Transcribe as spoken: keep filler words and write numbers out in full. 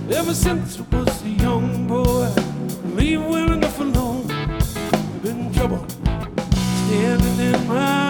Ever since I was a young boy, leave well enough alone. Been in trouble, standing in my